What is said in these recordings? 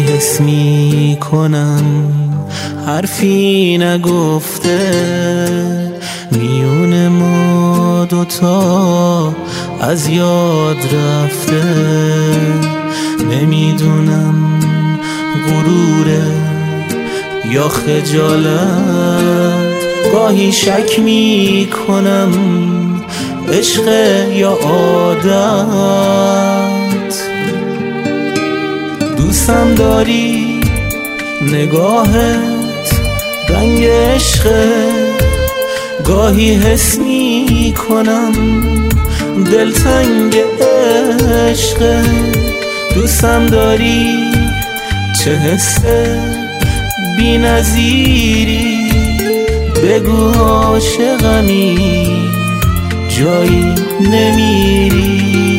حس می کنم حرفی نگفته میون ما دوتا از یاد رفته. نمیدونم غروره یا خجالت، گاهی شک می کنم عشق یا عادت. دوستم داری نگاهت رنگ عشقه، گاهی حس می کنم دلتنگ عشقه. دوستم داری چه حسه بی نظیری، بگو عاشقمی جایی نمیری.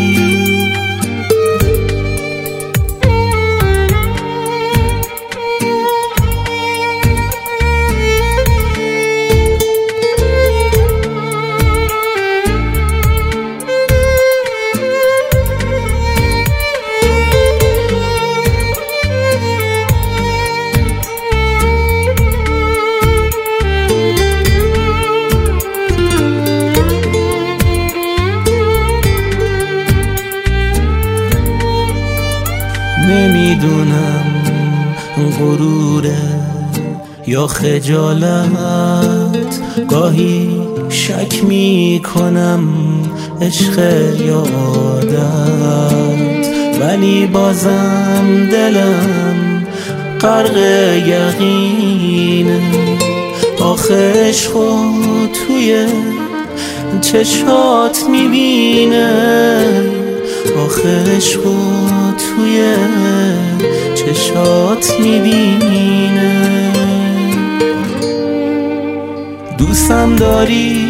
نمیدونم غروره یا خجالت، گاهی شک می کنم عشق یا عادت. ولی بازم دلم غرق یقینه، آخه عشقو توی چشات میبینه، آخه عشقو توی چشات میبینه. دوستم داری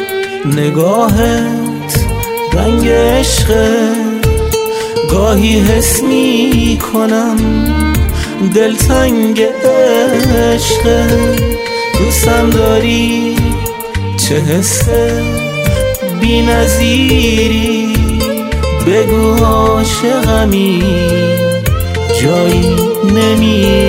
نگاهت رنگ عشقه، گاهی حس می کنم دلتنگ عشقه. دوستم داری چه حسه بی نظیری، بگو عاشقمی جایی نمیری.